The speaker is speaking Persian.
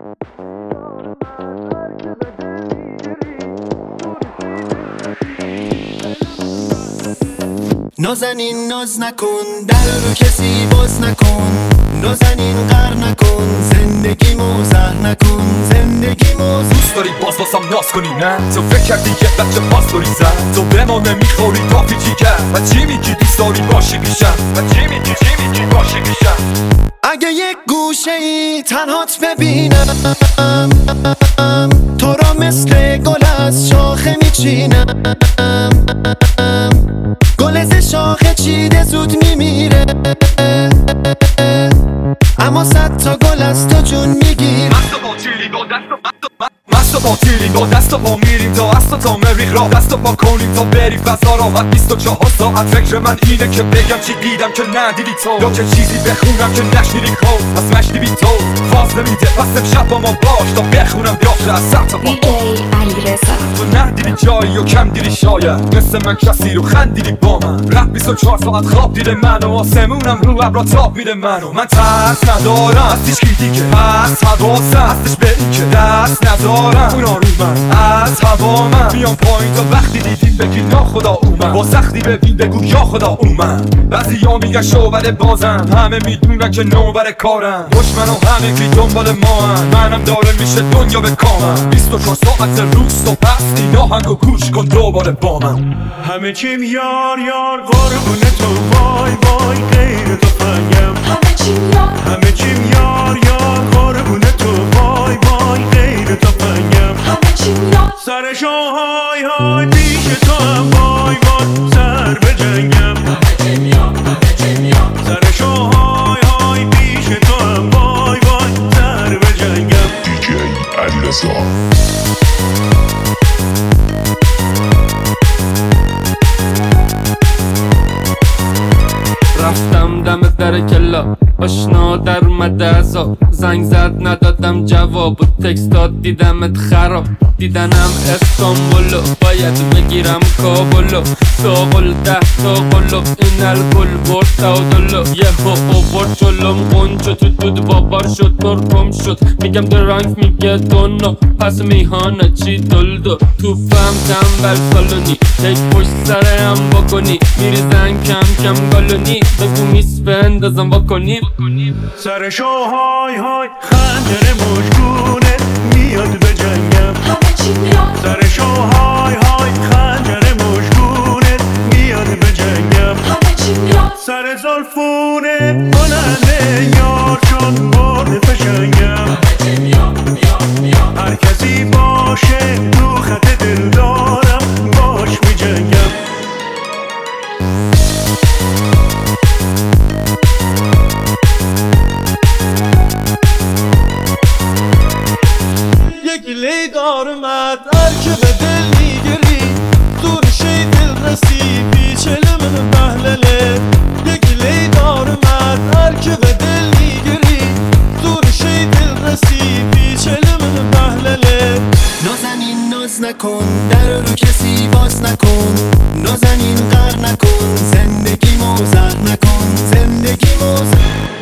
نازنین ناز نکن، در رو کسی باز نکن، نازنین غر نکن، زندگیمو زهر نکن، زندگیمو دوست داری باز واسم ناز کنی نه؟ تو فکر کردی یه بچه پاس داری زن تو به ما نمیخوری تا پیچی کرد و چی میگی دوست داری باشی پیشم و چی میگی باشی پیشم اگه یک گوشه ای تنهات ببینم تو را مثل گل از شاخه میچینم گل ز شاخه چیده زود میمیره اما 100 تا گل از تو جون میگیره مست و باطیلیم با دست و پا میریم تا از تا مریخ را دست و پا کنیم تا بری فضا راحت 24 ساعت فکر من اینه که بگم چی دیدم که ندیدی تو یا که چیزی بخونم که نشنیدی کن پس مشتی بی تو فاز نمیده پس امشب با ما باش تا بخونم بیافته از سر تا پا تو ندیدی جایی و کم دیدی شاید مثل من کسی رو خندیدی با من رفت 24 ساعت خواب دیده من و آسمونم رو ابرا تاب میده منو من ترس ندارم از هیچکی دیگه پس حواسم هستش به این که دست ندارم اونا رو من از هوا من میام پایین تا وقتی دیدیم بگی ناخدا اومد با سختی ببین بگو یا خدا اومد بعضی ها میگن شوبر بازم همه میدونن که نوبر کارم دشمن و همه بی دنبال ما هم منم داره میشه دنیا به کامم 24 ساعت روز و پس این آهنگو گوش کن دوباره با من همه چیم یار یار قربون تو وای وای غیر تو فنگم همه چیم یار یار قربون تو وای وای غیر تو فنگم سرشو های های پیش تو هم وای وای سر به جنگم سرشو های های پیش تو هم وای وای سر به جنگم DJ علیرضا رفتم دم در کلا آشنا در اومده ازا زنگ زد ندادم جواب و تکست داد دیدمت خراب دیدنم استانبولو باید بگیرم کابلو ساقل 10 تا قلو این الگل برد تعادلو یه برد جلوم قنچو تو دود بابار شد ترکم شد میگم درانک میگه دونو پس میهانه چی دلدو تو فهم تنبل سالونی یک پشت سره هم بکنی میریزن کم کم گالونی بگو میس بندازم بکنی سرشو های های خنجر مشکونه میاد به جنگم سرشو های های خنجر مشکونه میاد به جنگم سر زلفونه بلنده یار چون برد فشنگم هر کسی باشه تو خط دل دارم باش می جنگم گلی دار اومد هر که به دل میگری دورشی دل رسی پیچل من محلله گلی دار اومد هر که به دل میگری دورشی دل رسی پیچل من محلله نازنین ناز نکن در رو کسی باز نکن نازنین غر نکن زندگیمو زهر نکن زندگیمو زهر